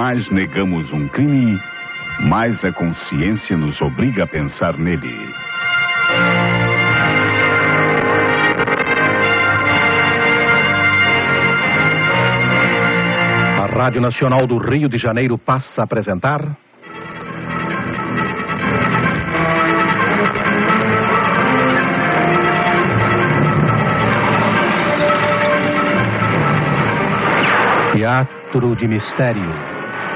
mais negamos um crime, mais a consciência nos obriga a pensar nele. A Rádio Nacional do Rio de Janeiro passa a apresentar... Teatro de Mistério.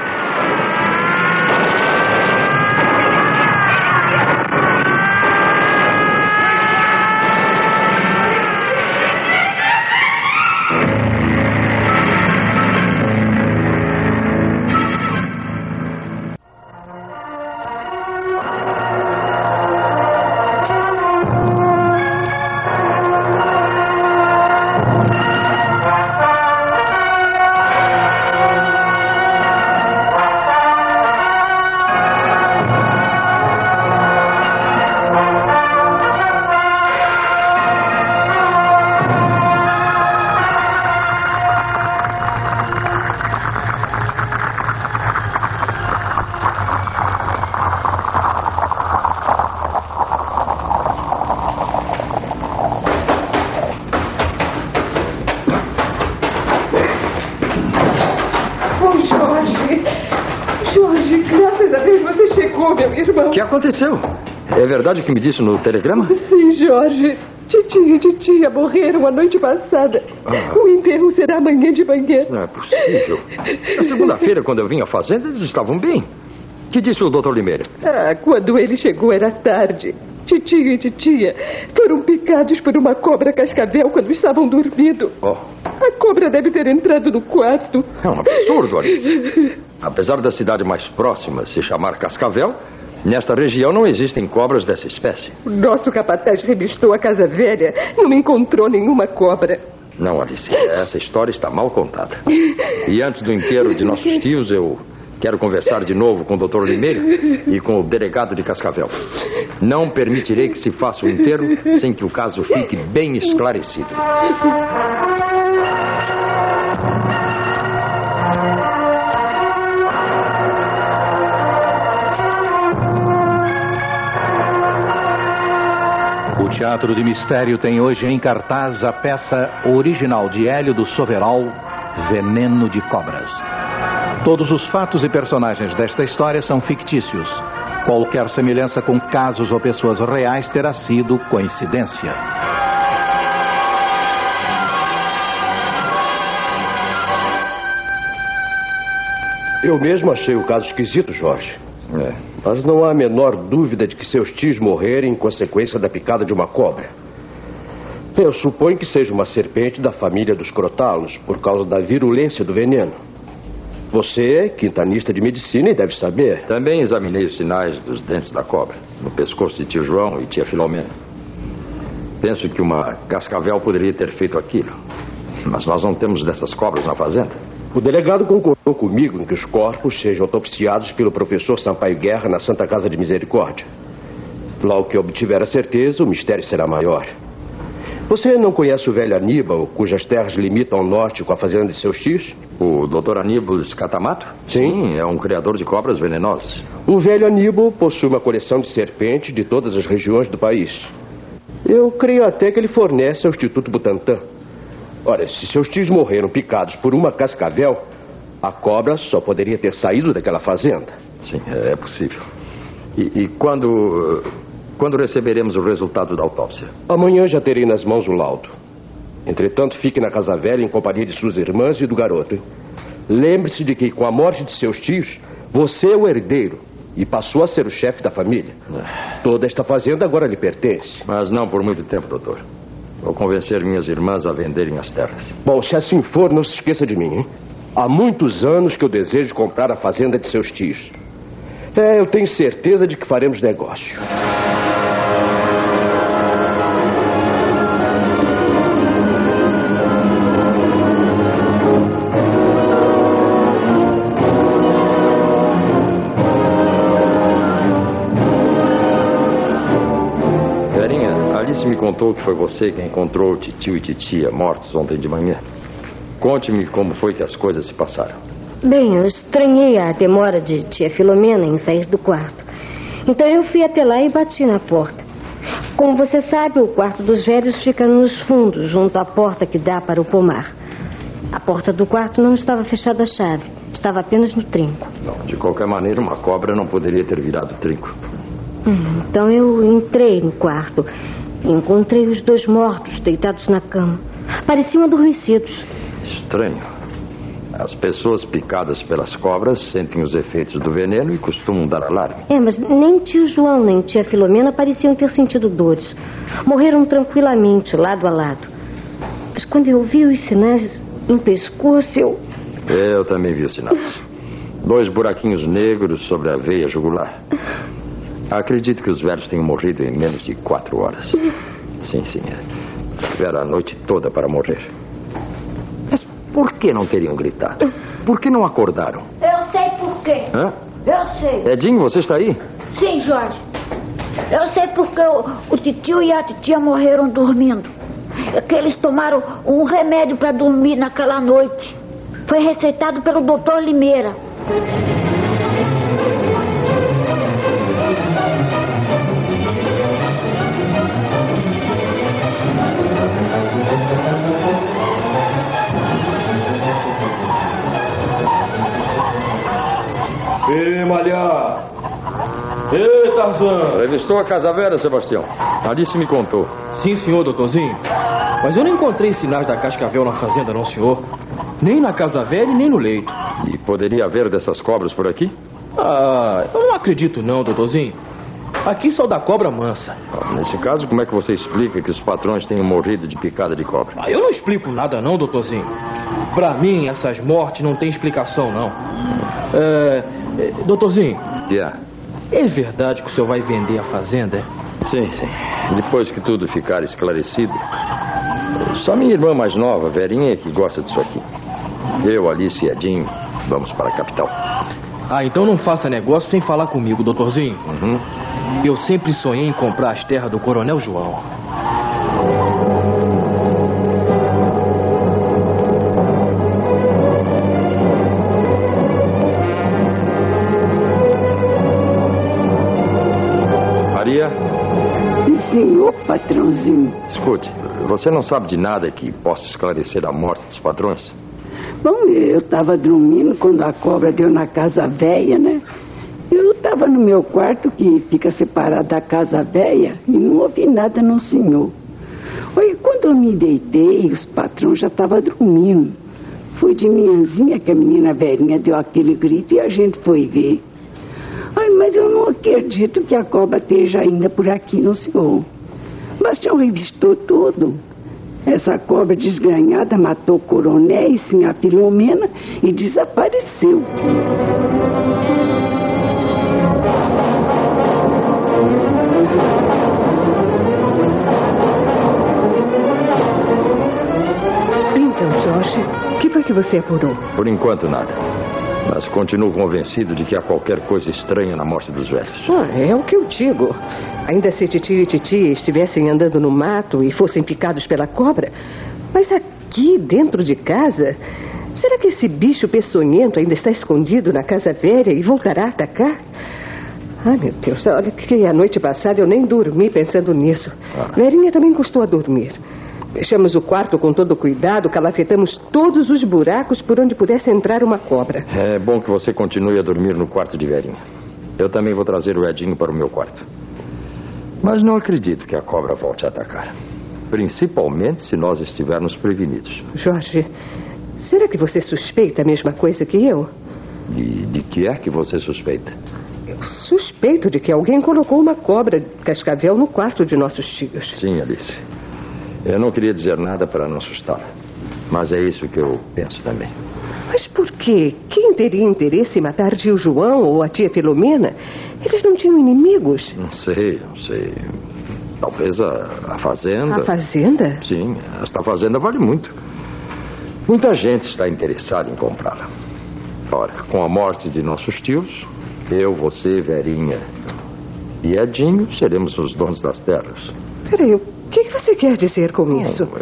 O que aconteceu? É verdade o que me disse no telegrama? Sim, Jorge. Titia e titia morreram a noite passada. O enterro será amanhã de manhã. Não é possível. Na segunda-feira, quando eu vim à fazenda, eles estavam bem. O que disse o Dr. Limeira? Quando ele chegou era tarde. Titio e titia foram picados por uma cobra cascavel quando estavam dormindo. A cobra deve ter entrado no quarto. É um absurdo, Alice. Apesar da cidade mais próxima se chamar Cascavel, nesta região não existem cobras dessa espécie. O nosso capataz revistou a casa velha. Não encontrou nenhuma cobra. Não, Alice, essa história está mal contada. E antes do enterro de nossos tios, eu quero conversar de novo com o Dr. Limeira e com o delegado de Cascavel. Não permitirei que se faça o enterro sem que o caso fique bem esclarecido. O Teatro de Mistério tem hoje em cartaz a peça original de Hélio do Soveral, Veneno de Cobras. Todos os fatos e personagens desta história são fictícios. Qualquer semelhança com casos ou pessoas reais terá sido coincidência. Eu mesmo achei o caso esquisito, Jorge. Mas não há a menor dúvida de que seus tios morreram em consequência da picada de uma cobra. Eu suponho que seja uma serpente da família dos crotalos, por causa da virulência do veneno. Você é quintanista de medicina e deve saber. Também examinei os sinais dos dentes da cobra, no pescoço de tio João e tia Filomena. Penso que uma cascavel poderia ter feito aquilo. Mas nós não temos dessas cobras na fazenda. O delegado concordou comigo em que os corpos sejam autopsiados pelo professor Sampaio Guerra na Santa Casa de Misericórdia. Logo que obtiver a certeza, o mistério será maior. Você não conhece o velho Aníbal, cujas terras limitam ao norte com a fazenda de seus tios? O Dr. Aníbal Escatamato? Sim, é um criador de cobras venenosas. O velho Aníbal possui uma coleção de serpentes de todas as regiões do país. Eu creio até que ele fornece ao Instituto Butantan. Ora, se seus tios morreram picados por uma cascavel, a cobra só poderia ter saído daquela fazenda. Sim, é possível. E quando receberemos o resultado da autópsia? Amanhã já terei nas mãos o laudo. Entretanto, fique na casa velha em companhia de suas irmãs e do garoto. Lembre-se de que, com a morte de seus tios, você é o herdeiro e passou a ser o chefe da família. Toda esta fazenda agora lhe pertence. Mas não por muito tempo, doutor. Vou convencer minhas irmãs a venderem as terras. Bom, se assim for, não se esqueça de mim, hein? Há muitos anos que eu desejo comprar a fazenda de seus tios. Eu tenho certeza de que faremos negócio. Me contou que foi você quem encontrou o titio e titia mortos ontem de manhã. Conte-me como foi que as coisas se passaram. Bem, eu estranhei a demora de tia Filomena em sair do quarto. Então eu fui até lá e bati na porta. Como você sabe, o quarto dos velhos fica nos fundos, junto à porta que dá para o pomar. A porta do quarto não estava fechada à chave, estava apenas no trinco. Não, de qualquer maneira, uma cobra não poderia ter virado o trinco. Então eu entrei no quarto e encontrei os 2 mortos deitados na cama. Pareciam adormecidos. Estranho. As pessoas picadas pelas cobras sentem os efeitos do veneno e costumam dar alarme. Mas nem tio João nem tia Filomena pareciam ter sentido dores. Morreram tranquilamente, lado a lado. Mas quando eu vi os sinais no pescoço, Eu também vi os sinais. 2 buraquinhos negros sobre a veia jugular. Acredito que os velhos tenham morrido em menos de 4 horas. Sim. Tiveram a noite toda para morrer. Mas por que não teriam gritado? Por que não acordaram? Eu sei por quê. Hã? Eu sei. Edinho, você está aí? Sim, Jorge. Eu sei porque o titio e a titia morreram dormindo. É que eles tomaram um remédio para dormir naquela noite. Foi receitado pelo Dr. Limeira. Ei, Malhar! Ei, Tarzan! Revistou a Casa Velha, Sebastião? Alice me contou. Sim, senhor, doutorzinho. Mas eu não encontrei sinais da cascavel na fazenda, não, senhor. Nem na Casa Velha e nem no leito. E poderia haver dessas cobras por aqui? Eu não acredito não, doutorzinho. Aqui só dá cobra mansa. Nesse caso, como é que você explica que os patrões tenham morrido de picada de cobra? Eu não explico nada não, doutorzinho. Pra mim, essas mortes não tem explicação, não. Doutorzinho. É verdade que o senhor vai vender a fazenda, é? Sim. Depois que tudo ficar esclarecido. Só minha irmã mais nova, Verinha, que gosta disso aqui. Eu, Alice e Edinho, vamos para a capital. Então não faça negócio sem falar comigo, doutorzinho. Eu sempre sonhei em comprar as terras do Coronel João. Maria? Senhor patrãozinho. Escute, você não sabe de nada que possa esclarecer a morte dos patrões? Bom, eu estava dormindo quando a cobra deu na casa velha, né? Eu estava no meu quarto, que fica separado da casa velha, e não ouvi nada no senhor. Aí, quando eu me deitei, os patrões já estavam dormindo. Foi de manhãzinha que a menina velhinha deu aquele grito e a gente foi ver. Mas eu não acredito que a cobra esteja ainda por aqui, no senhor. Bastião revistou tudo. Essa cobra desgranhada matou coronéis, sim, a Filomena, e desapareceu. Então, Jorge, o que foi que você apurou? Por enquanto, nada. Mas continuo convencido de que há qualquer coisa estranha na morte dos velhos. É o que eu digo. Ainda se titio e titia estivessem andando no mato e fossem picados pela cobra. Mas aqui, dentro de casa, será que esse bicho peçonhento ainda está escondido na casa velha e voltará a atacar? Meu Deus, olha que a noite passada eu nem dormi pensando nisso. Verinha também custou a dormir. Fechamos o quarto com todo cuidado, calafetamos todos os buracos por onde pudesse entrar uma cobra. É bom que você continue a dormir no quarto de Verinha. Eu também vou trazer o Edinho para o meu quarto. Mas não acredito que a cobra volte a atacar. Principalmente se nós estivermos prevenidos. Jorge, será que você suspeita a mesma coisa que eu? E de que é que você suspeita? Eu suspeito de que alguém colocou uma cobra de cascavel no quarto de nossos tios. Sim, Alice. Eu não queria dizer nada para não assustá-la. Mas é isso que eu penso também. Mas por quê? Quem teria interesse em matar tio João ou a tia Filomena? Eles não tinham inimigos. Não sei. Talvez a fazenda... A fazenda? Sim, esta fazenda vale muito. Muita gente está interessada em comprá-la. Ora, com a morte de nossos tios, eu, você, Verinha e Edinho seremos os donos das terras. Peraí, o que você quer dizer com isso?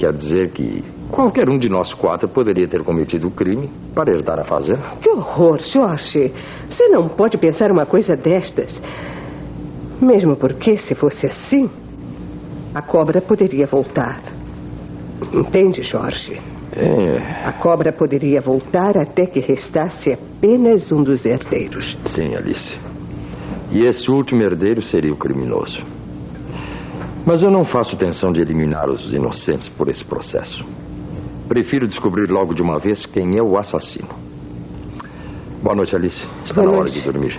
quer dizer que qualquer um de nós 4 poderia ter cometido o crime para herdar a fazenda. Que horror, Jorge. Você não pode pensar uma coisa destas. Mesmo porque, se fosse assim, a cobra poderia voltar. Entende, Jorge? A cobra poderia voltar até que restasse apenas um dos herdeiros. Sim, Alice. E esse último herdeiro seria o criminoso. Mas eu não faço intenção de eliminar os inocentes por esse processo. Prefiro descobrir logo de uma vez quem é o assassino. Boa noite, Alice. Está na hora de dormir.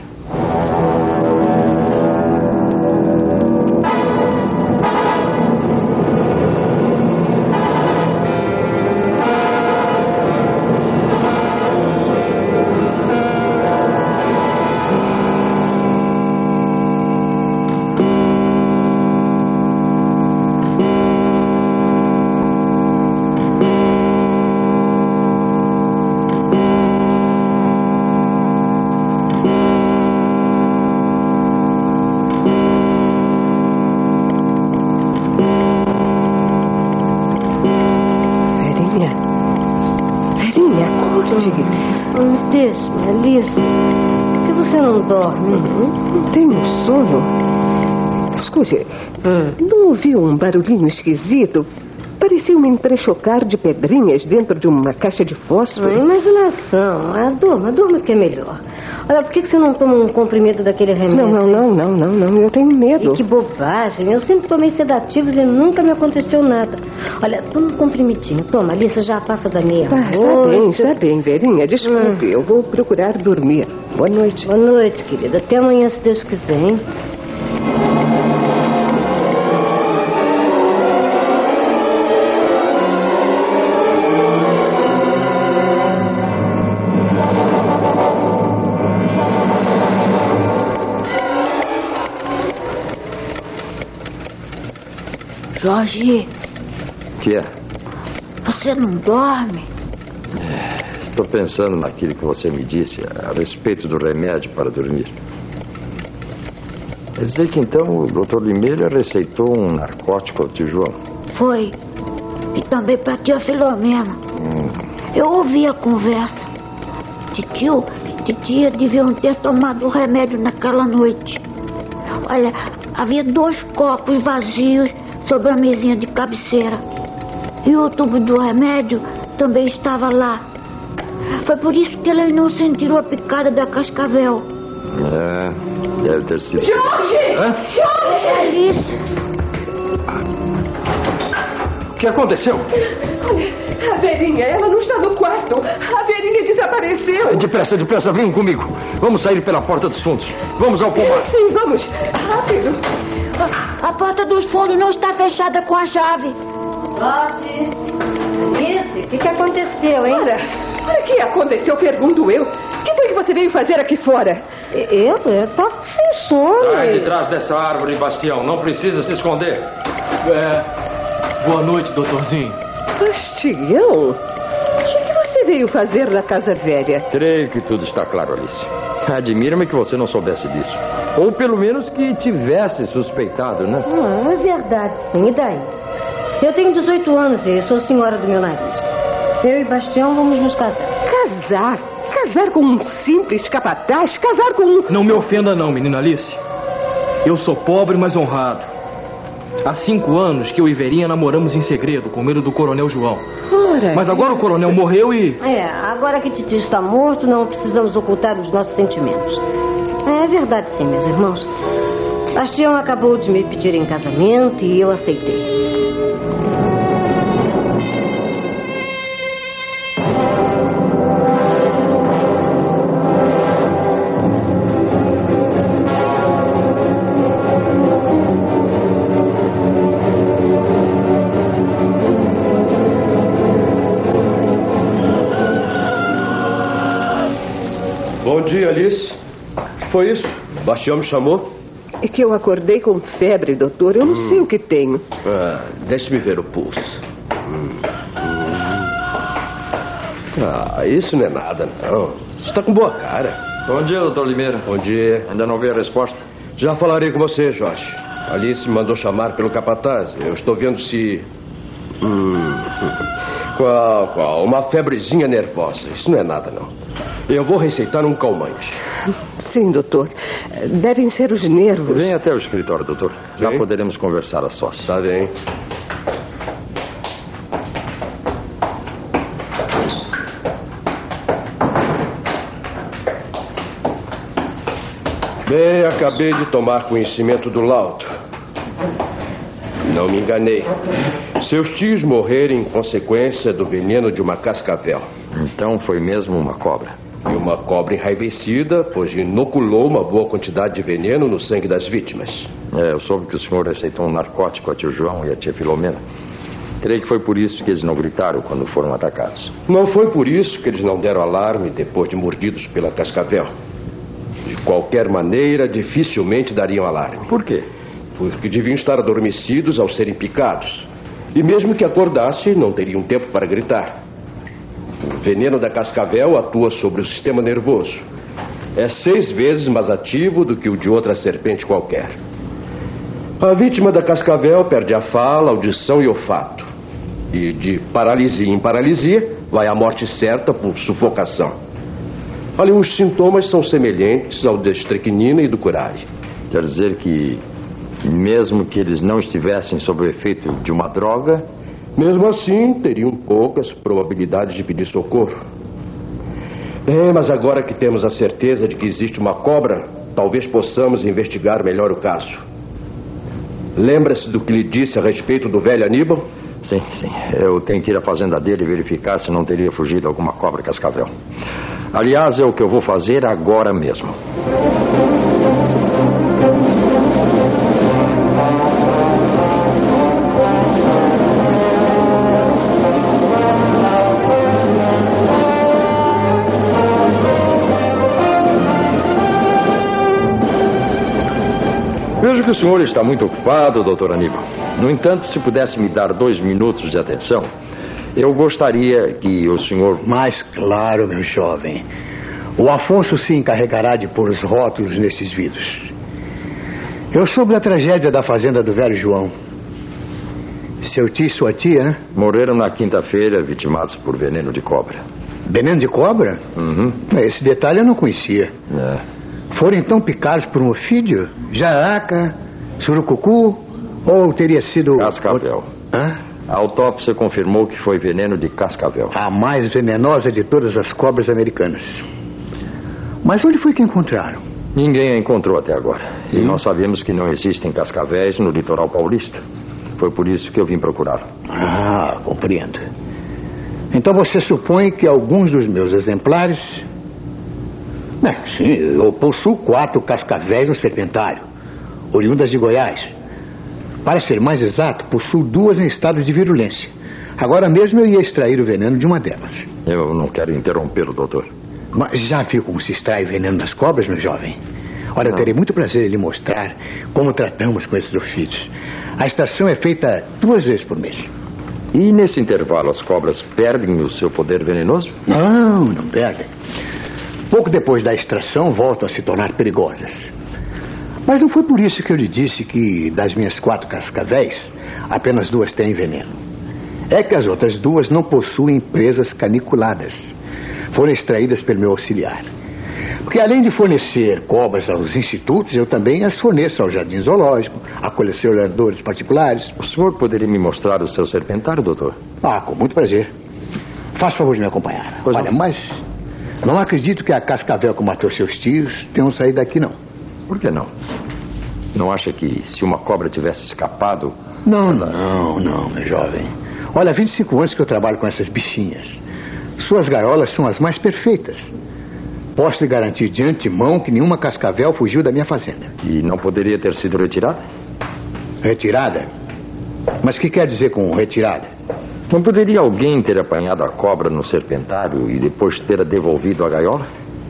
Deixe-me, Alice. Por que você não dorme? Não tenho sono. Escute, não ouviu um barulhinho esquisito? Parecia me entrechocar de pedrinhas dentro de uma caixa de fósforo. Imaginação. Durma que é melhor. Olha, por que você não toma um comprimido daquele remédio? Não, eu tenho medo. E que bobagem. Eu sempre tomei sedativos e nunca me aconteceu nada. Olha, toma um comprimidinho. Toma, Alice, já passa da meia-noite. Está bem, Verinha. Desculpe, eu vou procurar dormir. Boa noite. Boa noite, querida. Até amanhã, se Deus quiser, hein? Jorge. O que é? Você não dorme? Estou pensando naquilo que você me disse a respeito do remédio para dormir. Quer dizer que então o Dr. Limeira receitou um narcótico ao tio João? Foi. E também para a tia Filomena. Eu ouvi a conversa. Titio e titia deviam ter tomado o remédio naquela noite. Olha, havia 2 copos vazios sobre a mesinha de cabeceira. E o tubo do remédio também estava lá. Foi por isso que eles não sentiram a picada da cascavel. Deve ter sido. Jorge! Jorge! Alice! O que aconteceu? A Verinha, ela não está no quarto. A Verinha desapareceu. Depressa, venham comigo. Vamos sair pela porta dos fundos. Vamos ao pomar. Sim, vamos. Rápido. A porta dos fundos não está fechada com a chave. Jorge! Alice, o que aconteceu, hein? Olha, o que aconteceu, pergunto eu. O que foi que você veio fazer aqui fora? Eu estava sem sono. Sai de trás dessa árvore, Bastião. Não precisa se esconder. Boa noite, doutorzinho. Bastião? O que você veio fazer na casa velha? Creio que tudo está claro, Alice. Admira-me que você não soubesse disso. Ou pelo menos que tivesse suspeitado, né? É verdade, sim. E daí? Eu tenho 18 anos e sou senhora do meu nariz. Eu e Bastião vamos nos casar. Casar? Casar com um simples capataz? Casar com um... Não me ofenda não, menina Alice. Eu sou pobre, mas honrado. Há 5 anos que eu e Verinha namoramos em segredo, com medo do coronel João. Ora, mas agora o coronel morreu e... Agora que Titio está morto, não precisamos ocultar os nossos sentimentos. É verdade sim, meus irmãos. Bastião acabou de me pedir em casamento e eu aceitei. Bom dia, Alice. O que foi isso? Bastião me chamou? É que eu acordei com febre, doutor. Eu não sei o que tenho. Deixe-me ver o pulso. Isso não é nada, não. Você está com boa cara. Bom dia, doutor Limeira. Bom dia. Ainda não veio a resposta? Já falarei com você, Jorge. Alice me mandou chamar pelo capataz. Eu estou vendo se... Qual? Uma febrezinha nervosa. Isso não é nada, não. Eu vou receitar um calmante. Sim, doutor. Devem ser os nervos. Vem até o escritório, doutor. Já poderemos conversar a sós. Tá bem. Bem, acabei de tomar conhecimento do laudo. Não me enganei. Seus tios morreram em consequência do veneno de uma cascavel. Então foi mesmo uma cobra. E uma cobra enraivecida, pois inoculou uma boa quantidade de veneno no sangue das vítimas. Eu soube que o senhor receitou um narcótico a tio João e a tia Filomena. Creio que foi por isso que eles não gritaram quando foram atacados. Não foi por isso que eles não deram alarme depois de mordidos pela cascavel. De qualquer maneira, dificilmente dariam alarme. Por quê? Porque deviam estar adormecidos ao serem picados. E mesmo que acordassem, não teriam tempo para gritar. O veneno da cascavel atua sobre o sistema nervoso. É 6 vezes mais ativo do que o de outra serpente qualquer. A vítima da cascavel perde a fala, audição e olfato. E de paralisia em paralisia, vai à morte certa por sufocação. Ali, os sintomas são semelhantes ao da estricnina e do curare. Quer dizer que, mesmo que eles não estivessem sob o efeito de uma droga, mesmo assim, teriam poucas probabilidades de pedir socorro. Mas agora que temos a certeza de que existe uma cobra, talvez possamos investigar melhor o caso. Lembra-se do que lhe disse a respeito do velho Aníbal? Sim. Eu tenho que ir à fazenda dele e verificar se não teria fugido alguma cobra cascavel. Aliás, é o que eu vou fazer agora mesmo. Vejo que o senhor está muito ocupado, doutor Aníbal. No entanto, se pudesse me dar 2 minutos de atenção, eu gostaria que o senhor... Mas claro, meu jovem. O Afonso se encarregará de pôr os rótulos nesses vidros. Eu soube da tragédia da fazenda do velho João. Seu tio e sua tia, né? Morreram na quinta-feira, vitimados por veneno de cobra. Veneno de cobra? Uhum. Esse detalhe eu não conhecia. Foram então picados por um ofídio? Jararaca, surucucu ou teria sido... Cascavel. A autópsia confirmou que foi veneno de cascavel. A mais venenosa de todas as cobras americanas. Mas onde foi que encontraram? Ninguém a encontrou até agora. E nós sabemos que não existem cascavéis no litoral paulista. Foi por isso que eu vim procurá-lo. Compreendo. Então você supõe que alguns dos meus exemplares... Sim, eu possuo 4 cascavéis no serpentário, oriundas de Goiás. Para ser mais exato, possuo 2 em estado de virulência. Agora mesmo eu ia extrair o veneno de uma delas. Eu não quero interrompê-lo, doutor. Mas já viu como se extrai veneno das cobras, meu jovem? Olha, eu terei muito prazer em lhe mostrar como tratamos com esses ofídeos. A extração é feita 2 vezes por mês. E nesse intervalo as cobras perdem o seu poder venenoso? Não perdem. Pouco depois da extração voltam a se tornar perigosas. Mas não foi por isso que eu lhe disse que das minhas 4 cascavéis, apenas 2 têm veneno. É que as outras 2 não possuem presas caniculadas. Foram extraídas pelo meu auxiliar. Porque além de fornecer cobras aos institutos, eu também as forneço ao jardim zoológico, a colecionadores particulares. O senhor poderia me mostrar o seu serpentário, doutor? Com muito prazer. Faça favor de me acompanhar. Olha, mas não acredito que a cascavel que matou seus tios tenham saído daqui, não. Por que não? Não acha que se uma cobra tivesse escapado... Não, meu jovem. Olha, há 25 anos que eu trabalho com essas bichinhas. Suas gaiolas são as mais perfeitas. Posso lhe garantir de antemão que nenhuma cascavel fugiu da minha fazenda. E não poderia ter sido retirada? Retirada? Mas o que quer dizer com retirada? Não poderia alguém ter apanhado a cobra no serpentário e depois ter a devolvido à gaiola?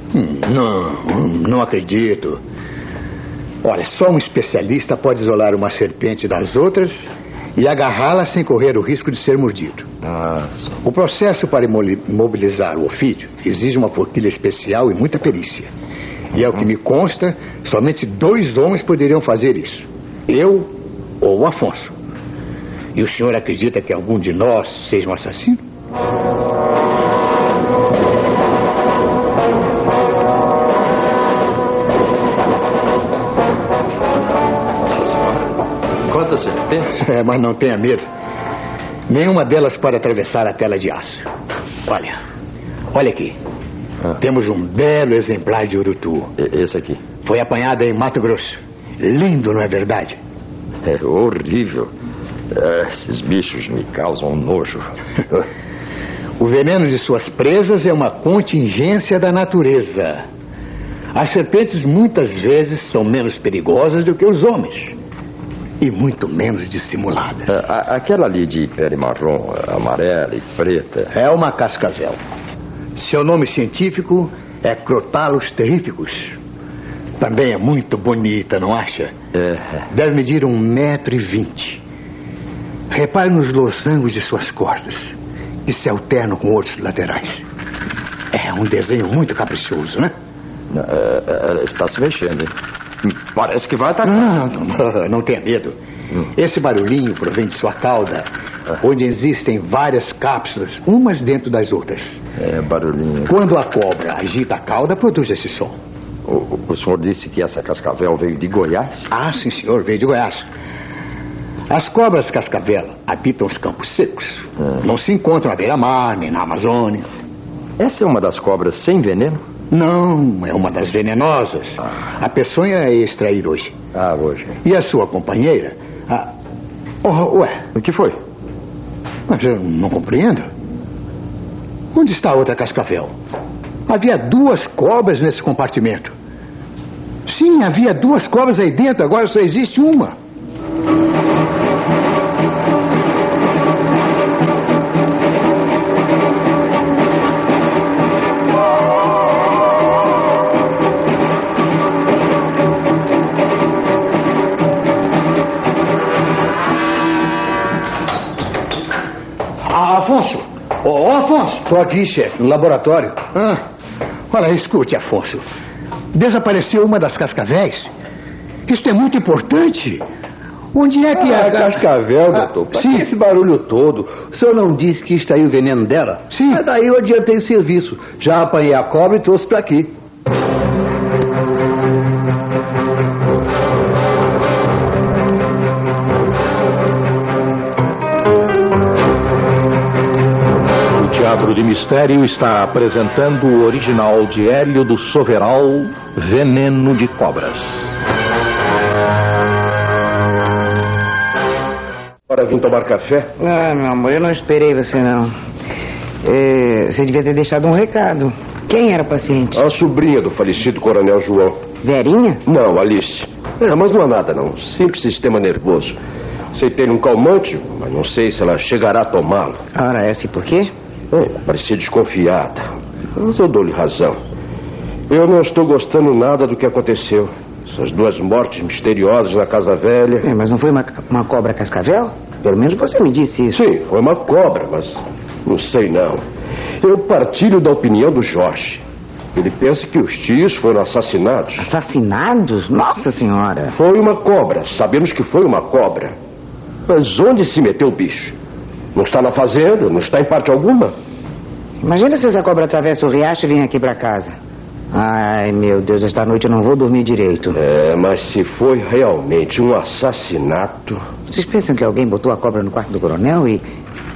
Não acredito. Olha, só um especialista pode isolar uma serpente das outras e agarrá-la sem correr o risco de ser mordido. O processo para imobilizar o ofídio exige uma forquilha especial e muita perícia. E ao que me consta, somente 2 homens poderiam fazer isso. Eu ou o Afonso. E o senhor acredita que algum de nós seja um assassino? Quantas serpentes? Mas não tenha medo. Nenhuma delas pode atravessar a tela de aço. Olha aqui. Temos um belo exemplar de urutu. Esse aqui. Foi apanhado em Mato Grosso. Lindo, não é verdade? É horrível. Esses bichos me causam nojo. O veneno de suas presas é uma contingência da natureza. As serpentes muitas vezes são menos perigosas do que os homens. E muito menos dissimuladas. Aquela ali de pele marrom, amarela e preta... É uma cascavel. Seu nome científico é Crotalus terrificus. Também é muito bonita, não acha? Deve medir 1,20 m. Repare nos losangos de suas costas, que se alternam com outros laterais. É um desenho muito caprichoso, né? Ela está se mexendo, hein? Parece que vai atacar. Não tenha medo. Esse barulhinho provém de sua cauda, onde existem várias cápsulas, umas dentro das outras. Barulhinho. Quando a cobra agita a cauda, produz esse som. O senhor disse que essa cascavel veio de Goiás? Sim, senhor, veio de Goiás. As cobras cascavel habitam os campos secos. Não se encontram à beira-mar, nem na Amazônia. Essa é uma das cobras sem veneno? Não, é uma das venenosas. A peçonha é extrair hoje. Hoje. E a sua companheira? Ué? O que foi? Mas eu não compreendo. Onde está a outra cascavel? Havia 2 cobras nesse compartimento. Sim, havia 2 cobras aí dentro, agora só existe uma. Afonso! Afonso! Estou aqui, chefe, no laboratório. Olha, escute, Afonso. Desapareceu uma das cascavéis. Isso é muito importante. Onde é que é a cascavel, doutor? Pra que esse barulho todo? O senhor não disse que extraiu o veneno dela? Sim. Mas daí eu adiantei o serviço. Já apanhei a cobra e trouxe pra aqui. Teatro de Mistério está apresentando o original de Hélio do Soveral, Veneno de Cobras. Bora vir tomar café? Meu amor, eu não esperei você, não. Você devia ter deixado um recado. Quem era o paciente? A sobrinha do falecido Coronel João. Verinha? Não, Alice. Mas não há nada, não. Simples sistema nervoso. Aceitei um calmante, mas não sei se ela chegará a tomá-lo. Ora, essa e por quê? Parecia desconfiada. Mas eu dou-lhe razão. Eu não estou gostando nada do que aconteceu. Essas 2 mortes misteriosas na Casa Velha. Mas não foi uma cobra cascavel? Pelo menos você me disse isso. Sim, foi uma cobra, mas não sei não. Eu partilho da opinião do Jorge. Ele pensa que os tios foram assassinados. Assassinados? Nossa Senhora! Foi uma cobra. Sabemos que foi uma cobra. Mas onde se meteu o bicho? Não está na fazenda? Não está em parte alguma? Imagina se essa cobra atravessa o riacho e vem aqui pra casa. Ai, meu Deus, esta noite eu não vou dormir direito. Mas se foi realmente um assassinato... Vocês pensam que alguém botou a cobra no quarto do coronel e...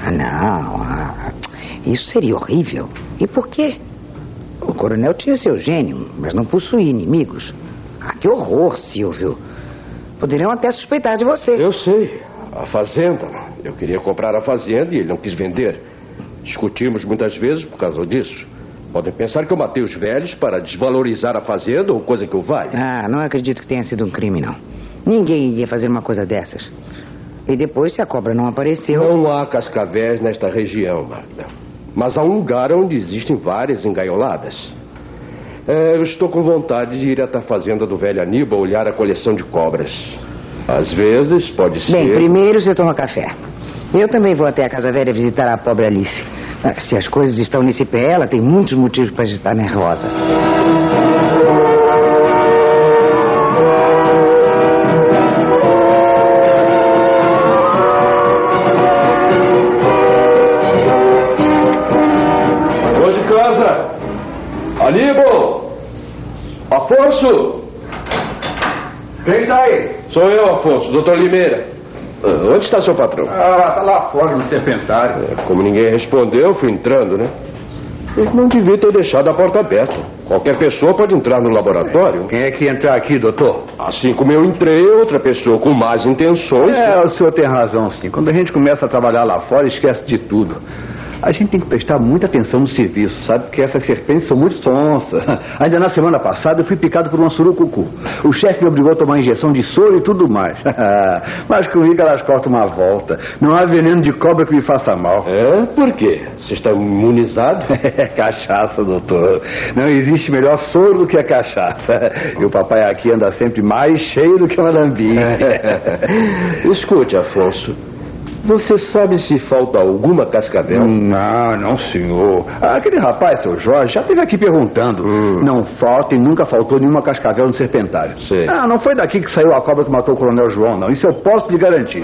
Não, isso seria horrível. E por quê? O coronel tinha seu gênio, mas não possuía inimigos. Que horror, Silvio. Poderiam até suspeitar de você. Eu sei. A fazenda. Eu queria comprar a fazenda e ele não quis vender. Discutimos muitas vezes por causa disso. Podem pensar que eu matei os velhos para desvalorizar a fazenda ou coisa que eu valha. Não acredito que tenha sido um crime, não. Ninguém iria fazer uma coisa dessas. E depois, se a cobra não apareceu... Não há cascavéis nesta região, Magda. Mas há um lugar onde existem várias engaioladas. Eu estou com vontade de ir até a fazenda do velho Aníbal olhar a coleção de cobras. Às vezes, pode ser... Bem, primeiro você toma café. Eu também vou até a Casa Velha visitar a pobre Alice. Se as coisas estão nesse pé, ela tem muitos motivos para estar nervosa. Afonso! Quem tá aí? Sou eu, Afonso, doutor Limeira. Onde está seu patrão? Tá lá fora no serpentário. Como ninguém respondeu, fui entrando, né? Ele não devia ter deixado a porta aberta. Qualquer pessoa pode entrar no laboratório. Quem é que ia entrar aqui, doutor? Assim como eu entrei, outra pessoa com más intenções... O senhor tem razão, sim. Quando a gente começa a trabalhar lá fora, esquece de tudo. A gente tem que prestar muita atenção no serviço, sabe? Porque essas serpentes são muito sonsas. Ainda na semana passada eu fui picado por uma surucucu. O chefe me obrigou a tomar injeção de soro e tudo mais. Mas comigo elas cortam uma volta. Não há veneno de cobra que me faça mal. Por quê? Você está imunizado? Cachaça, doutor. Não existe melhor soro do que a cachaça. E o papai aqui anda sempre mais cheio do que uma lambinha. Escute, Afonso. Você sabe se falta alguma cascavel? Não, senhor. Aquele rapaz, seu Jorge, já esteve aqui perguntando. Não falta e nunca faltou nenhuma cascavel no serpentário. Sim. Não foi daqui que saiu a cobra que matou o Coronel João, não. Isso eu posso lhe garantir.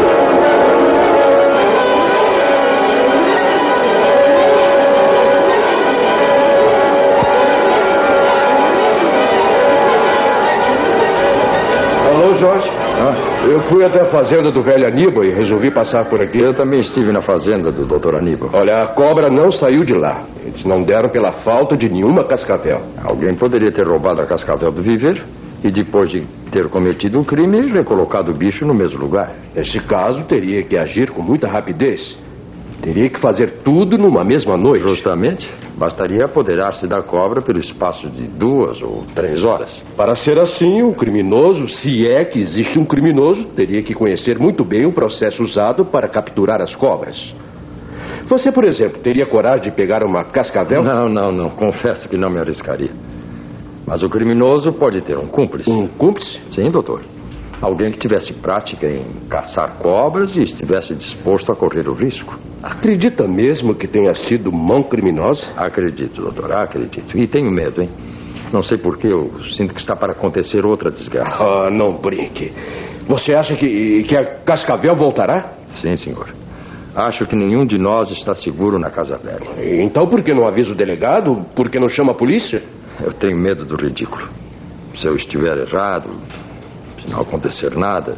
Alô, Jorge? Eu fui até a fazenda do velho Aníbal e resolvi passar por aqui. Eu também estive na fazenda do Dr. Aníbal. Olha, a cobra não saiu de lá. Eles não deram pela falta de nenhuma cascavel. Alguém poderia ter roubado a cascavel do viveiro e depois de ter cometido um crime, recolocado o bicho no mesmo lugar. Nesse caso, teria que agir com muita rapidez. Teria que fazer tudo numa mesma noite. Justamente. Bastaria apoderar-se da cobra pelo espaço de 2 ou 3 horas. Para ser assim, o criminoso, se é que existe um criminoso, teria que conhecer muito bem o processo usado para capturar as cobras. Você, por exemplo, teria coragem de pegar uma cascavel? Não. Confesso que não me arriscaria. Mas o criminoso pode ter um cúmplice. Um cúmplice? Sim, doutor. Alguém que tivesse prática em caçar cobras e estivesse disposto a correr o risco. Acredita mesmo que tenha sido mão criminosa? Acredito, doutor, acredito. E tenho medo, hein? Não sei por que eu sinto que está para acontecer outra desgraça. Não brinque. Você acha que a cascavel voltará? Sim, senhor. Acho que nenhum de nós está seguro na casa velha. Então por que não avisa o delegado? Por que não chama a polícia? Eu tenho medo do ridículo. Se eu estiver errado... Se não acontecer nada...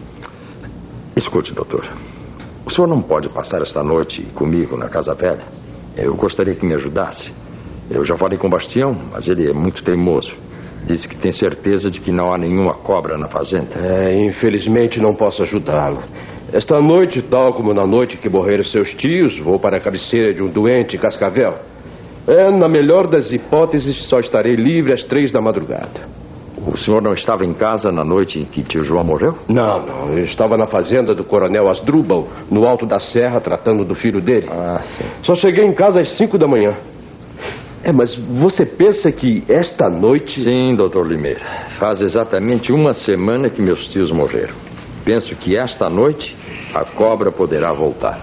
Escute, doutor. O senhor não pode passar esta noite comigo na casa velha? Eu gostaria que me ajudasse. Eu já falei com o Bastião, mas ele é muito teimoso. Disse que tem certeza de que não há nenhuma cobra na fazenda. Infelizmente não posso ajudá-lo. Esta noite, tal como na noite que morreram seus tios, vou para a cabeceira de um doente em Cascavel. Na melhor das hipóteses, só estarei livre às 3 da madrugada. O senhor não estava em casa na noite em que tio João morreu? Não. Eu estava na fazenda do coronel Asdrubal, no alto da serra, tratando do filho dele. Sim. Só cheguei em casa às 5 da manhã. Mas você pensa que esta noite... Sim, doutor Limeira. Faz exatamente 1 semana que meus tios morreram. Penso que esta noite a cobra poderá voltar.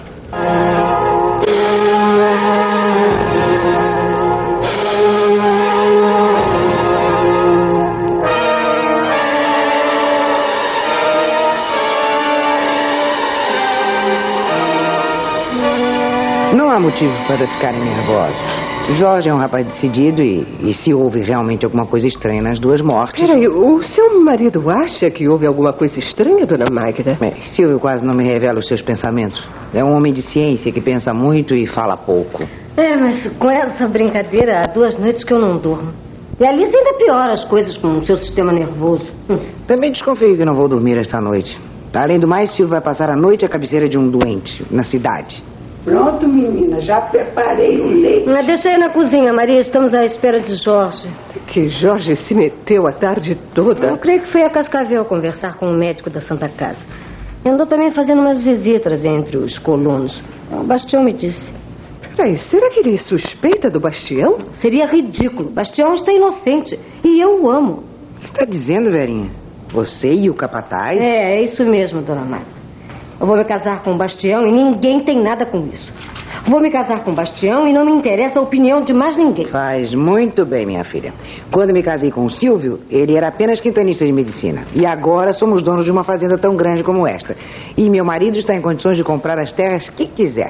Não há motivo para ficarem nervosos. Jorge é um rapaz decidido e se houve realmente alguma coisa estranha nas 2 mortes... Peraí, o seu marido acha que houve alguma coisa estranha, dona Magda? Silvio quase não me revela os seus pensamentos. É um homem de ciência que pensa muito e fala pouco. Mas com essa brincadeira, há 2 noites que eu não durmo. E Alice ainda piora as coisas com o seu sistema nervoso. Também desconfio que não vou dormir esta noite. Além do mais, Silvio vai passar a noite à cabeceira de um doente, na cidade. Pronto, menina, já preparei o leite. Deixa aí na cozinha, Maria. Estamos à espera de Jorge. Que Jorge se meteu a tarde toda? Eu creio que foi a Cascavel conversar com o médico da Santa Casa. Andou também fazendo umas visitas entre os colonos. O Bastião me disse. Peraí, será que ele suspeita do Bastião? Seria ridículo. Bastião está inocente. E eu o amo. O que está dizendo, velhinha? Você e o capataz? É isso mesmo, dona Marta. Eu vou me casar com o Bastião e ninguém tem nada com isso. Vou me casar com o Bastião e não me interessa a opinião de mais ninguém. Faz muito bem, minha filha. Quando me casei com o Silvio, ele era apenas quintanista de medicina. E agora somos donos de uma fazenda tão grande como esta. E meu marido está em condições de comprar as terras que quiser.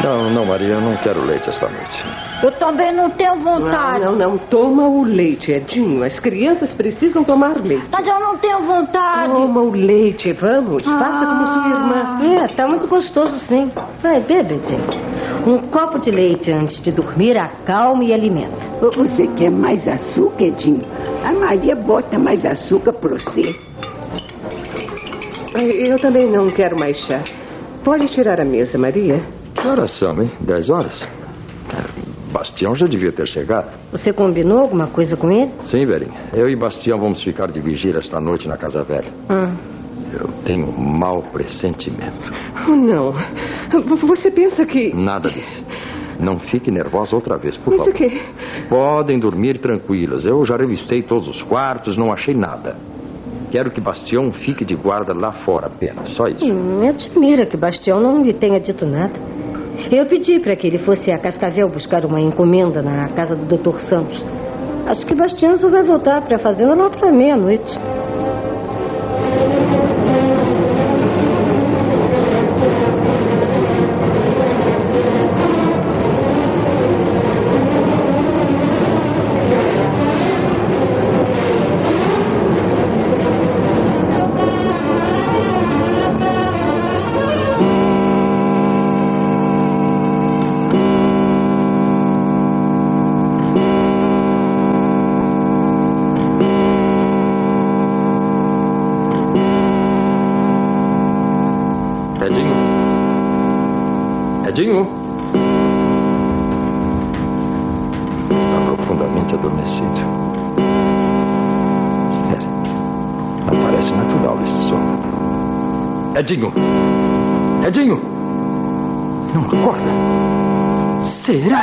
Não, Maria, eu não quero leite esta noite. Eu também não tenho vontade. Não. Toma o leite, Edinho. As crianças precisam tomar leite. Mas eu não tenho vontade. Toma o leite, vamos. Faça como sua irmã. Tá muito gostoso, sim. Vai, bebe, gente. Um copo de leite antes de dormir acalma e alimenta. Você quer mais açúcar, Edinho? A Maria bota mais açúcar pra você. Eu também não quero mais chá. Pode tirar a mesa, Maria. Que horas são, hein? 10 horas? Bastião já devia ter chegado. Você combinou alguma coisa com ele? Sim, Verinha. Eu e Bastião vamos ficar de vigília esta noite na Casa Velha. Eu tenho um mau pressentimento. Não. Você pensa que... Nada disso. Não fique nervosa outra vez, por Mas favor. o quê? Podem dormir tranquilas. Eu já revistei todos os quartos, não achei nada. Quero que Bastião fique de guarda lá fora apenas, só isso. Me admira que Bastião não lhe tenha dito nada. Eu pedi para que ele fosse a Cascavel buscar uma encomenda na casa do Dr. Santos. Acho que Bastião só vai voltar para a fazenda lá para meia-noite. Edinho? Está profundamente adormecido. Espera. Não parece natural esse sono. Edinho! Edinho! Não acorda? Será?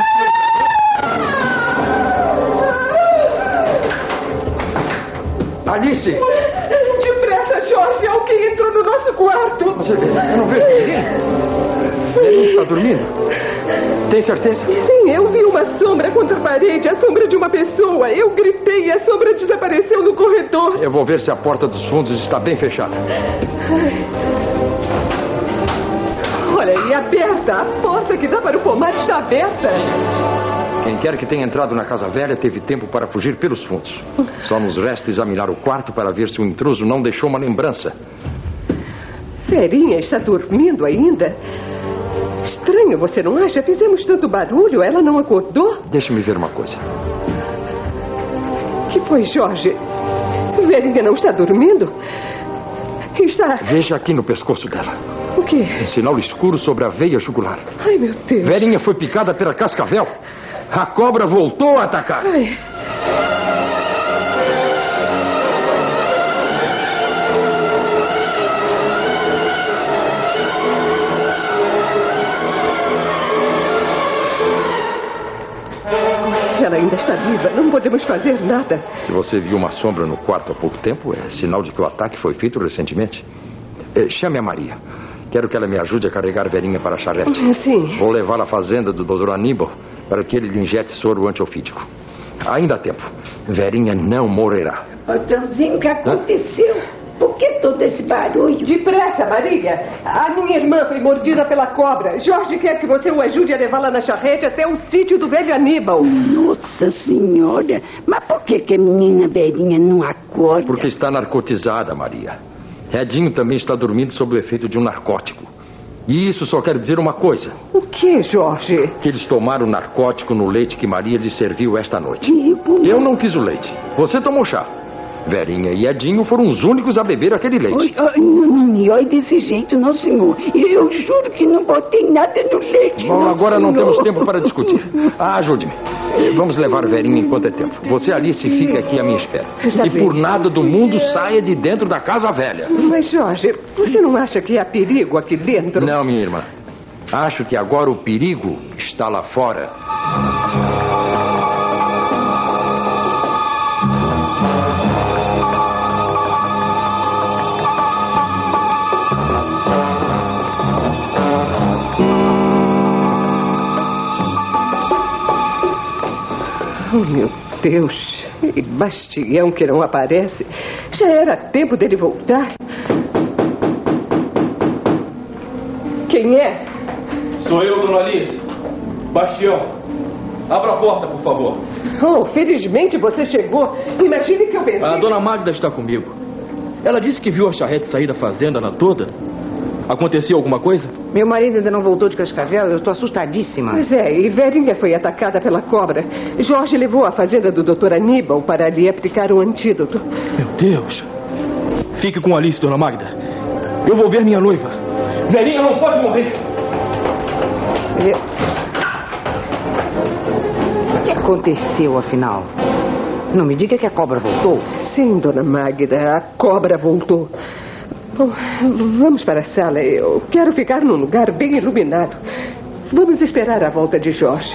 Alice! Depressa, Jorge! Alguém entrou no nosso quarto! Você vê? Eu não vejo ninguém. Ele está dormindo? Tem certeza? Sim, eu vi uma sombra contra a parede, a sombra de uma pessoa. Eu gritei e a sombra desapareceu no corredor. Eu vou ver se a porta dos fundos está bem fechada. Olha, e aberta. A porta que dá para o pomar está aberta. Quem quer que tenha entrado na Casa Velha teve tempo para fugir pelos fundos. Só nos resta examinar o quarto para ver se o intruso não deixou uma lembrança. Verinha está dormindo ainda? Estranho, você não acha? Fizemos tanto barulho, ela não acordou? Deixe-me ver uma coisa. Que foi, Jorge? Verinha não está dormindo? Está... Veja aqui no pescoço dela. O quê? Um sinal escuro sobre a veia jugular. Ai, meu Deus. Verinha foi picada pela cascavel. A cobra voltou a atacar. Ai... Ela ainda está viva. Não podemos fazer nada. Se você viu uma sombra no quarto há pouco tempo, é sinal de que o ataque foi feito recentemente. Chame a Maria. Quero que ela me ajude a carregar Verinha para a charrete. Sim. Vou levá-la à fazenda do Dr. Aníbal para que ele lhe injete soro antiofídico. Ainda há tempo. Verinha não morrerá. Patrãozinho, o que aconteceu? Por que todo esse barulho? Depressa, Maria. A minha irmã foi mordida pela cobra. Jorge quer que você o ajude a levá-la na charrete até o sítio do velho Aníbal. Nossa Senhora. Mas por que a menina Verinha não acorda? Porque está narcotizada, Maria. Edinho também está dormindo sob o efeito de um narcótico. E isso só quer dizer uma coisa. O que, Jorge? Que eles tomaram narcótico no leite que Maria lhe serviu esta noite. Eu não quis o leite. Você tomou chá. Verinha e Edinho foram os únicos a beber aquele leite. Não me olhe desse jeito, não, senhor. Eu juro que não botei nada no leite. Bom, agora senhor. não temos tempo para discutir. Ajude-me. Vamos levar Verinha enquanto é tempo. Você, Alice, fica aqui à minha espera. E por nada do mundo saia de dentro da Casa Velha. Mas, Jorge, você não acha que há perigo aqui dentro? Não, minha irmã. Acho que agora o perigo está lá fora. Oh, meu Deus. E Bastião que não aparece. Já era tempo dele voltar. Quem é? Sou eu, dona Alice. Bastião, abra a porta, por favor. Oh, felizmente você chegou. Imagine que eu pensei... A dona Magda está comigo. Ela disse que viu a charrete sair da fazenda na toda. Aconteceu alguma coisa? Meu marido ainda não voltou de Cascavel. Eu estou assustadíssima. Pois é, e Verinha foi atacada pela cobra. Jorge levou à fazenda do Dr. Aníbal para lhe aplicar um antídoto. Meu Deus. Fique com Alice, dona Magda. Eu vou ver minha noiva. Verinha não pode morrer. O que aconteceu, afinal? Não me diga que a cobra voltou. Sim, dona Magda, a cobra voltou. Bom, vamos para a sala. Eu quero ficar num lugar bem iluminado. Vamos esperar a volta de Jorge.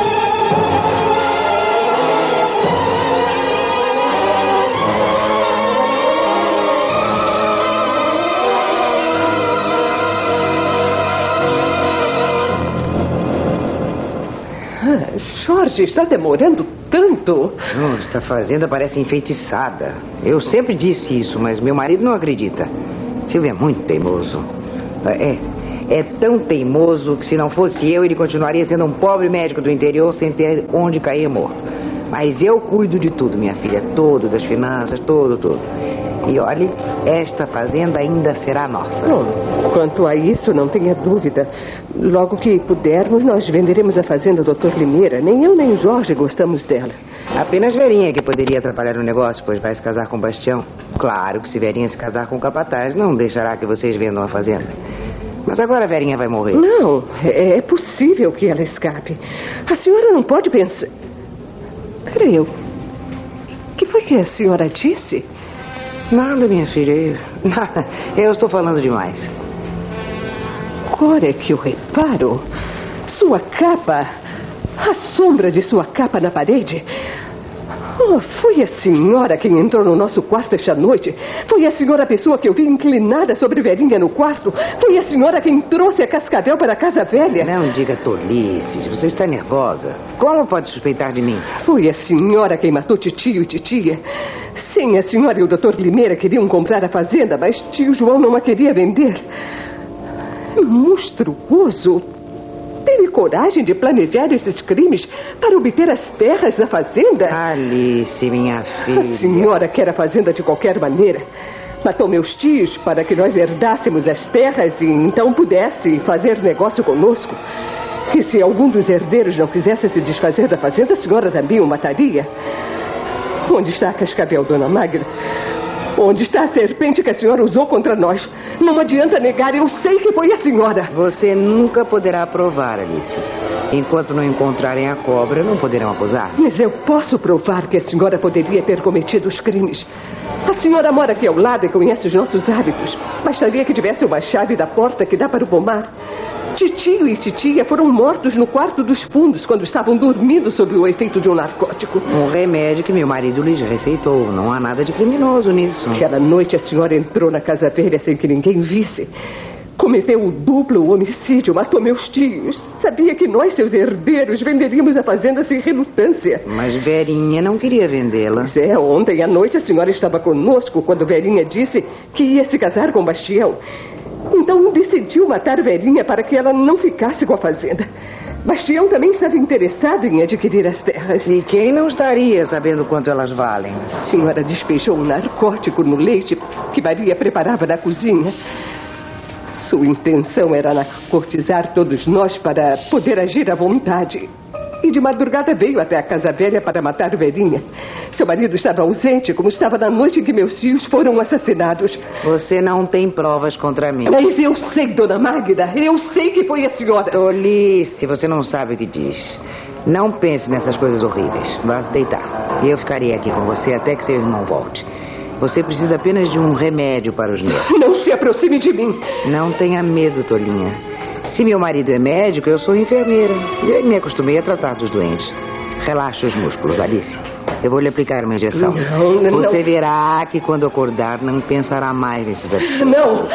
Jorge, está demorando tanto. Esta fazenda parece enfeitiçada. Eu sempre disse isso, mas meu marido não acredita. Silvio é muito teimoso. É tão teimoso que se não fosse eu, ele continuaria sendo um pobre médico do interior sem ter onde cair morto. Mas eu cuido de tudo, minha filha. Tudo, das finanças, tudo. E olhe, esta fazenda ainda será nossa. Bom, quanto a isso, não tenha dúvida. Logo que pudermos, nós venderemos a fazenda do Dr. Limeira. Nem eu nem Jorge gostamos dela. Apenas Verinha que poderia atrapalhar o negócio, pois vai se casar com Bastião. Claro que se Verinha se casar com o capataz, não deixará que vocês vendam a fazenda. Mas agora a Verinha vai morrer. Não, é possível que ela escape. A senhora não pode pensar... Peraí, o que foi que a senhora disse? Nada, minha filha. Nada. Eu estou falando demais. Agora é que eu reparo. Sua capa. A sombra de sua capa na parede. Oh, foi a senhora quem entrou no nosso quarto esta noite. Foi a senhora a pessoa que eu vi inclinada sobre Verinha no quarto. Foi a senhora quem trouxe a Cascavel para a casa velha. Não diga tolices. Você está nervosa. Como pode suspeitar de mim? Foi a senhora quem matou titio e titia. Sim, a senhora e o Dr. Limeira queriam comprar a fazenda, mas tio João não a queria vender. Monstruoso. Teve coragem de planejar esses crimes para obter as terras da fazenda? Alice, minha filha. A senhora quer a fazenda de qualquer maneira. Matou meus tios para que nós herdássemos as terras e então pudesse fazer negócio conosco. E se algum dos herdeiros não quisesse se desfazer da fazenda, a senhora também o mataria. Onde está a Cascavel, dona Magda? Onde está a serpente que a senhora usou contra nós? Não adianta negar, eu sei que foi a senhora. Você nunca poderá provar, Alice. Enquanto não encontrarem a cobra, não poderão acusar. Mas eu posso provar que a senhora poderia ter cometido os crimes. A senhora mora aqui ao lado e conhece os nossos hábitos. Bastaria que tivesse uma chave da porta que dá para o pomar. Titio e titia foram mortos no quarto dos fundos quando estavam dormindo sob o efeito de um narcótico. Um remédio que meu marido lhes receitou. Não há nada de criminoso nisso. Aquela noite a senhora entrou na casa velha sem que ninguém visse. Cometeu o duplo homicídio, matou meus tios. Sabia que nós, seus herdeiros, venderíamos a fazenda sem relutância. Mas Verinha não queria vendê-la. Pois é, ontem à noite a senhora estava conosco quando Verinha disse que ia se casar com Bastião. Então decidiu matar Verinha para que ela não ficasse com a fazenda. Bastião também estava interessado em adquirir as terras. E quem não estaria sabendo quanto elas valem? A senhora despejou um narcótico no leite que Maria preparava na cozinha. Sua intenção era narcotizar todos nós para poder agir à vontade. E de madrugada veio até a casa velha para matar Verinha. Seu marido estava ausente, como estava na noite em que meus tios foram assassinados. Você não tem provas contra mim. Mas eu sei, dona Magda. Eu sei que foi a senhora. Tolice, você não sabe o que diz. Não pense nessas coisas horríveis. Vá se deitar. Eu ficarei aqui com você até que seu irmão volte. Você precisa apenas de um remédio para os nervos. Não se aproxime de mim. Não tenha medo, tolinha. Se meu marido é médico, eu sou enfermeira. E eu me acostumei a tratar dos doentes. Relaxe os músculos, Alice. Eu vou lhe aplicar uma injeção. Não. Você verá que quando acordar não pensará mais nesses assuntos. Não.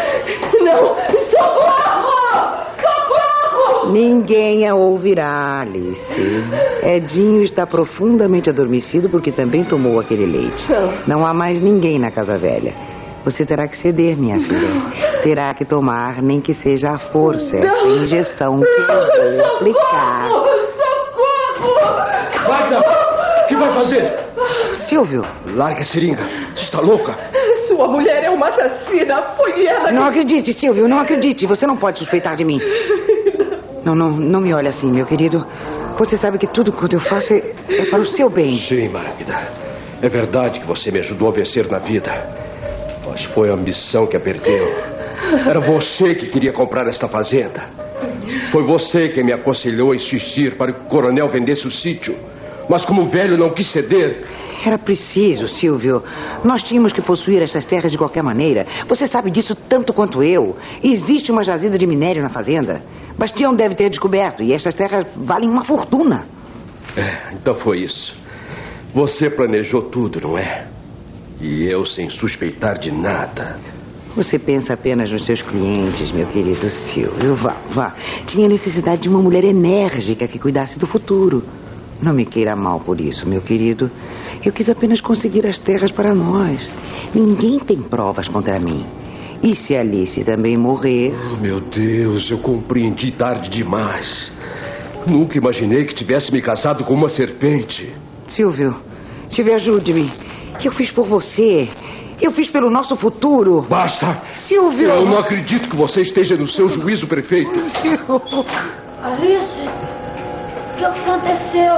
Socorro! Socorro! Ninguém a ouvirá, Alice. Edinho está profundamente adormecido porque também tomou aquele leite. Não há mais ninguém na casa velha. Você terá que ceder, minha filha. Terá que tomar, nem que seja à força, essa injeção que eu vou aplicar. Socorro! Magda! O que vai fazer? Silvio. Larga a seringa. Você está louca? Sua mulher é uma assassina. Foi ela que... Não acredite, Silvio, não acredite. Você não pode suspeitar de mim. Não me olhe assim, meu querido. Você sabe que tudo quanto eu faço é para o seu bem. Sim, Magda. É verdade que você me ajudou a vencer na vida. Mas foi a ambição que a perdeu. Era você que queria comprar esta fazenda. Foi você quem me aconselhou a insistir para que o coronel vendesse o sítio. Mas como o velho não quis ceder... Era preciso, Silvio. Nós tínhamos que possuir essas terras de qualquer maneira. Você sabe disso tanto quanto eu. Existe uma jazida de minério na fazenda. Bastião deve ter descoberto. E essas terras valem uma fortuna. Então foi isso. Você planejou tudo, não é? E eu sem suspeitar de nada. Você pensa apenas nos seus clientes, meu querido Silvio. Vá. Tinha necessidade de uma mulher enérgica que cuidasse do futuro. Não me queira mal por isso, meu querido. Eu quis apenas conseguir as terras para nós. Ninguém tem provas contra mim. E se Alice também morrer... Oh, meu Deus, eu compreendi tarde demais. Nunca imaginei que tivesse me casado com uma serpente. Silvio, ajude-me. Eu fiz por você. Eu fiz pelo nosso futuro. Basta! Silvio! Eu não acredito que você esteja no seu juízo perfeito. Silvio! Alice, o que aconteceu?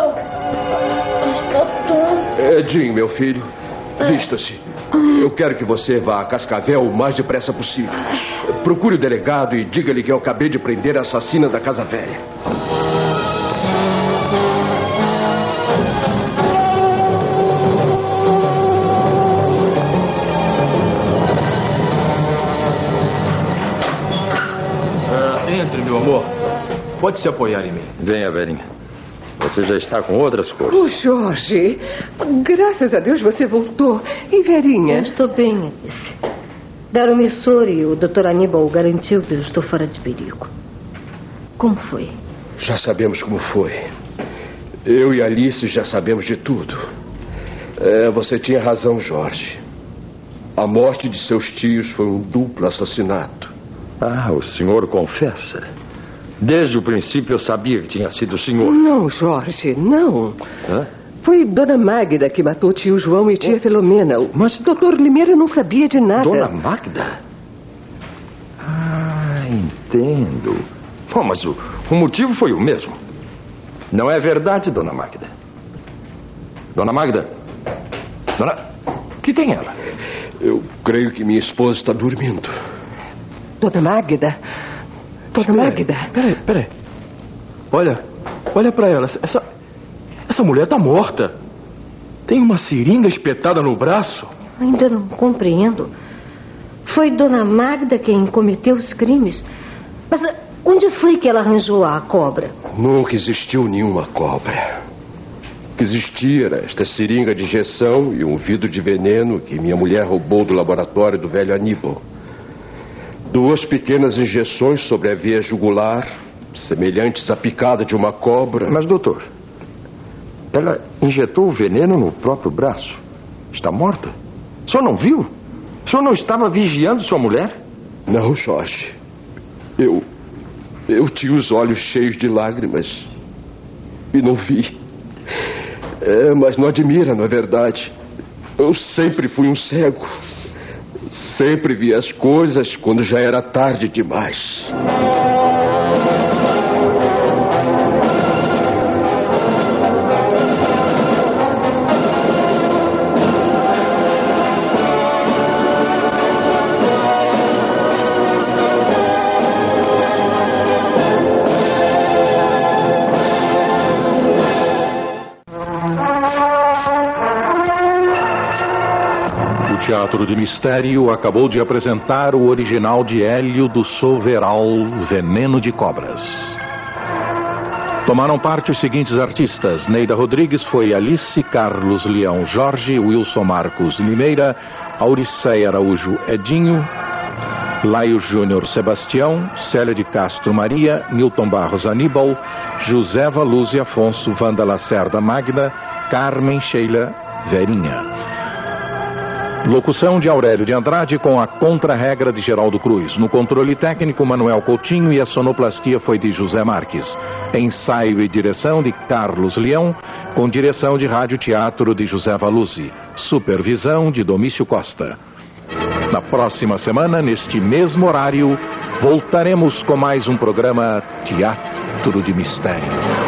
Jim, meu filho, vista-se. Eu quero que você vá a Cascavel o mais depressa possível. Procure o delegado e diga-lhe que eu acabei de prender a assassina da Casa Velha. Entre, meu amor. Pode se apoiar em mim. Venha, velhinha. Você já está com outras cores. Oh, Jorge, graças a Deus você voltou. E Verinha? Eu estou bem, Alice. Deram-me e o Dr. Aníbal garantiu que eu estou fora de perigo. Como foi? Já sabemos como foi. Eu e Alice já sabemos de tudo. Você tinha razão, Jorge. A morte de seus tios foi um duplo assassinato. O senhor confessa? Desde o princípio eu sabia que tinha sido o senhor. Não, Jorge, não. Hã? Foi Dona Magda que matou tio João e tia Filomena. Mas o doutor Limeira não sabia de nada. Dona Magda? Entendo. Bom, mas o motivo foi o mesmo. Não é verdade, Dona Magda? Dona Magda? O que tem ela? Eu creio que minha esposa está dormindo. Dona Magda? Dona Magda? Peraí. Olha pra ela. Essa mulher tá morta. Tem uma seringa espetada no braço. Ainda não compreendo. Foi Dona Magda quem cometeu os crimes. Mas onde foi que ela arranjou a cobra? Nunca existiu nenhuma cobra. O que existia era esta seringa de injeção e um vidro de veneno que minha mulher roubou do laboratório do velho Aníbal. 2 pequenas injeções sobre a veia jugular, semelhantes à picada de uma cobra. Mas, doutor, ela injetou o veneno no próprio braço. Está morta? O senhor não viu? O senhor não estava vigiando sua mulher? Não, Jorge. Eu tinha os olhos cheios de lágrimas e não vi. Mas não admira, não é verdade? Eu sempre fui um cego. Sempre vi as coisas quando já era tarde demais. O Teatro de Mistério acabou de apresentar o original de Hélio do Soveral, Veneno de Cobras. Tomaram parte os seguintes artistas: Neida Rodrigues foi Alice, Carlos Leão Jorge, Wilson Marcos Limeira, Auriceia Araújo Edinho, Laio Júnior Sebastião, Célia de Castro Maria, Nilton Barros Aníbal, Josefa Lúcia Afonso, Wanda Lacerda Magda, Carmen Sheila Verinha. Locução de Aurélio de Andrade com a contra-regra de Geraldo Cruz. No controle técnico, Manuel Coutinho, e a sonoplastia foi de José Marques. Ensaio e direção de Carlos Leão, com direção de rádio teatro de José Valuzzi. Supervisão de Domício Costa. Na próxima semana, neste mesmo horário, voltaremos com mais um programa Teatro de Mistério.